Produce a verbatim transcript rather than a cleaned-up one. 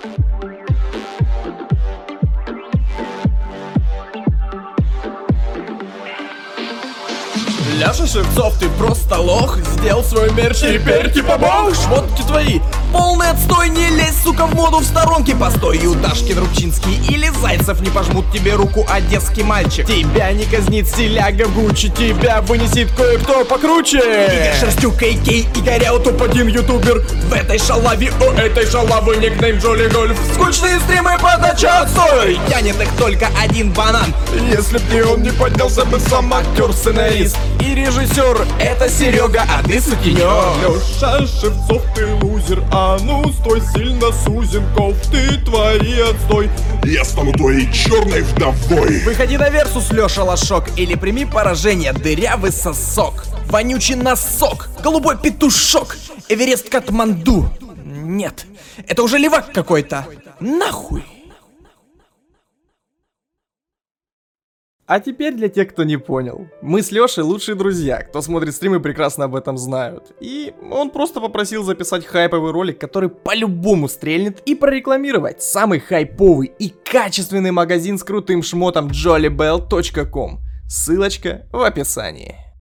Лёша Шевцов, ты просто лох. Сделал свой мерч, теперь типа бог. Шмотки твои полный отстой. Не лезь, сука, в моду в сторонке. Постой, Юдашкин, Рубчинский или Зайцев не пожмут тебе руку, одесский мальчик. Тебя не казнит стиляга Гуччи, тебя вынесет кое-кто покруче. Игорь Шерстюк, Кей Кей, Игоря, топ-один ютубер. В этой шалаве, у этой шалавы никнейм Джоли Гольф. Скучные стримы, подача отстой. Тянет их только один банан. Если б не он, не поднялся бы сам актер, сценарист и режиссер. Это Серега, а ты сутенер. Лёша Шевцов, ты лузер. А ну стой, сильно Сузенков, ты твори отстой. Я стану твоей черной вдовой. Выходи на версус, Лёша Лошок, или прими поражение, дырявый сосок. Вонючий носок, голубой петушок, Эверест Катманду. Нет, это уже левак какой-то. Нахуй. А теперь для тех, кто не понял. Мы с Лешей лучшие друзья, кто смотрит стримы, прекрасно об этом знают. И он просто попросил записать хайповый ролик, который по-любому стрельнет, и прорекламировать самый хайповый и качественный магазин с крутым шмотом джоли белл точка ком. Ссылочка в описании.